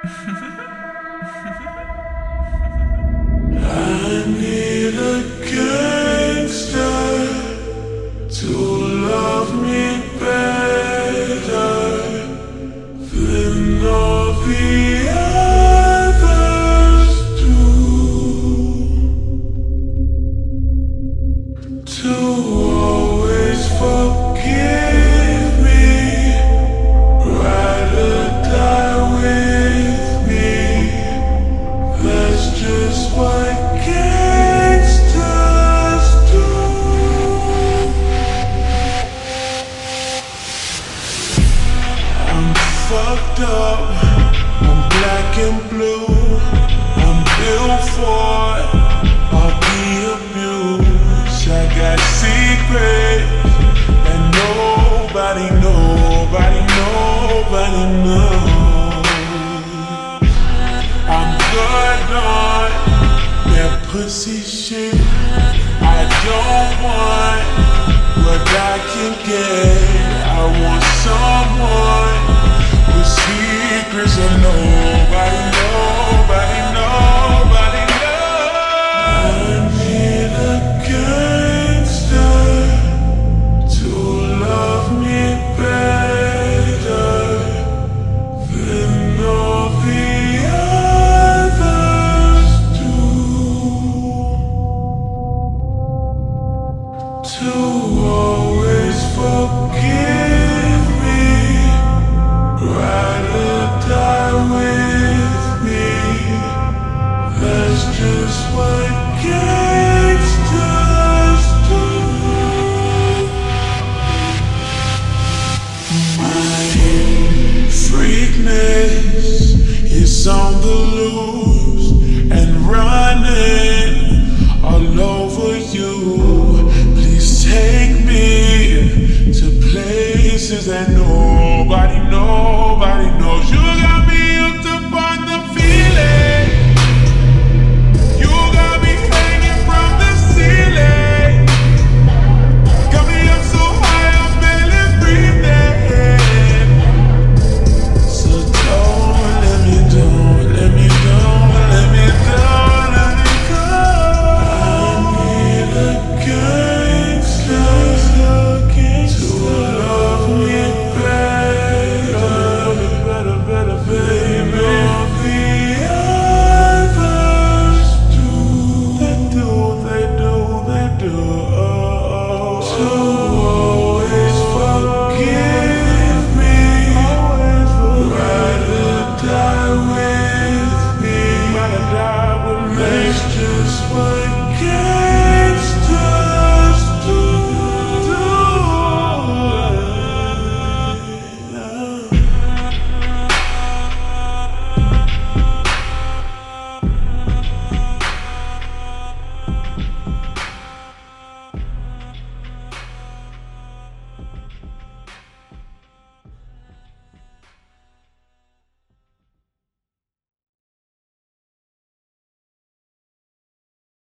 I need a gangster to love me better than all the others do. To always forgive me, ride or die with me. That's just what gangsters do. I'm fucked up, I'm black and blue. I'm built for all the abuse. I got secrets and nobody knows. I'm good on that pussy shit. I don't want what I can get. I want someone with secrets that nobody knows. I need a gangster to love me better than all the others do. To always forgive me, ride or die with me. That's just what gangsters do. My freakness is on the loose and running all over you. Please take me to places that know